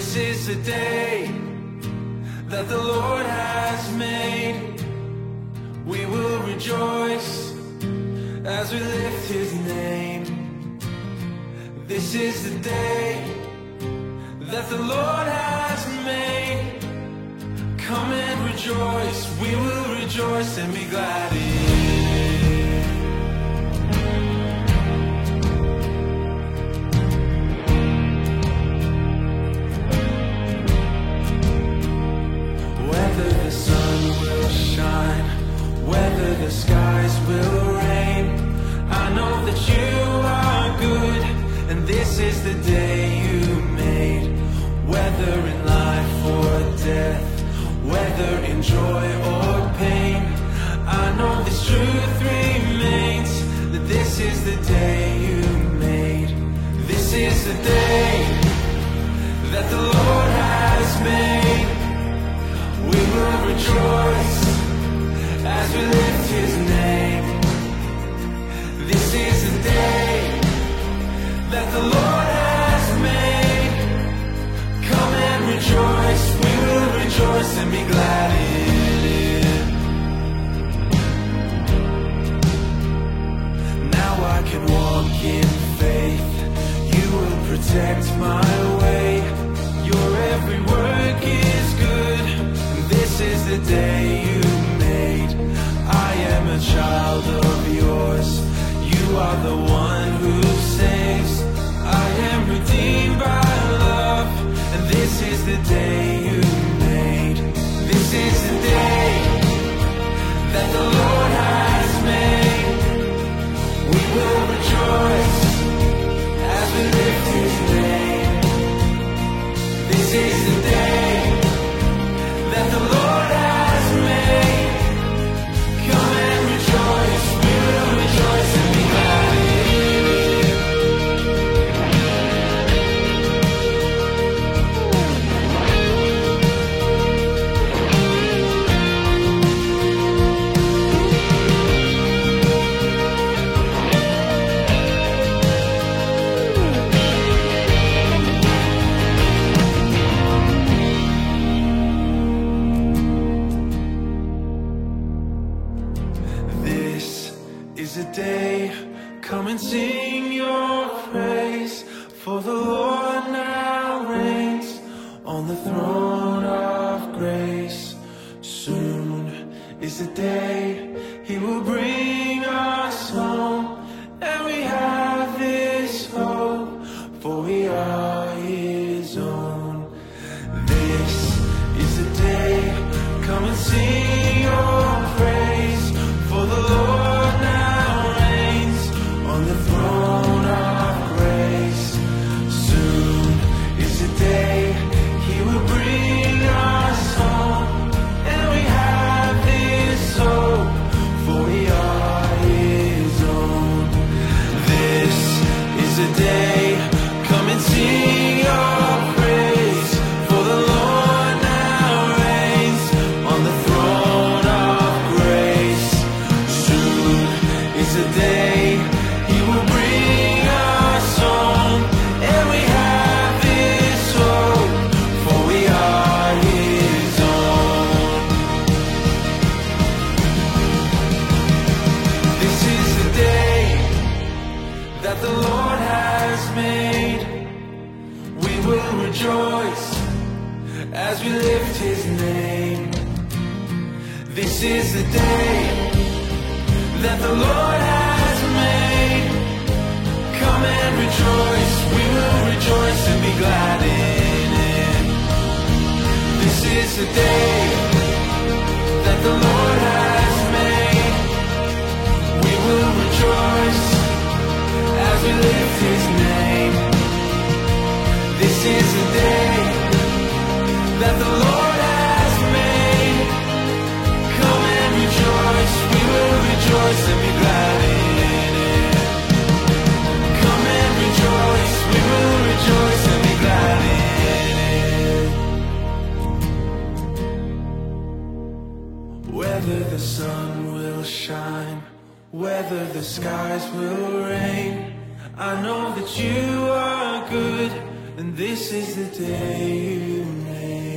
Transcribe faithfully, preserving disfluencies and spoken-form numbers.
This is the day that the Lord has made. We will rejoice as we lift His name. This is the day that the Lord has made. Come and rejoice, we will rejoice and be glad in it. Whether the sun will shine, whether the skies will rain, I know that you are good, and this is the day you made. Whether in life or death, whether in joy or pain, I know this truth remains, that this is the day you made. This is the day that the Lord has made. We will rejoice as we lift His name. This is the day that the Lord has made. Come and rejoice, we will rejoice and be glad in it. Now I can walk in faith, you will protect my way. Your every work is good, and this is the day you made. I am a child of yours, you are the one who saves. I am redeemed by love, and this is the day you made. This is the day that the Lord has made. We will rejoice as we lift His name. This is the day that the Lord has made. Come and rejoice, we will rejoice and be glad in it. Is a day, come and sing your praise, for the Lord now reigns on the throne of grace. Soon is the day He will bring us home, and we have this hope, for we are His own. This is the day, come and sing your praise, for the Lord now reigns on the throne of grace. Soon is the day He will bring us home, and we have this hope, for we are His own. This is the day, come and sing your praise, for the Lord now reigns on the throne of grace. Soon is the day He will bring us home, and we have this hope, for we are His own. This is the day that the Lord has made. We will rejoice as we lift His name. This is the day that the Lord has made. Come and rejoice, we will rejoice and be glad in it. This is the day that the Lord has made. We will rejoice as we lift His name. This is the day that the Lord has made. Come and rejoice, we will rejoice and be glad in it. Come and rejoice, we will rejoice and be glad in it. Whether the sun will shine, whether the skies will rain, I know that you are good, and this is the day you made.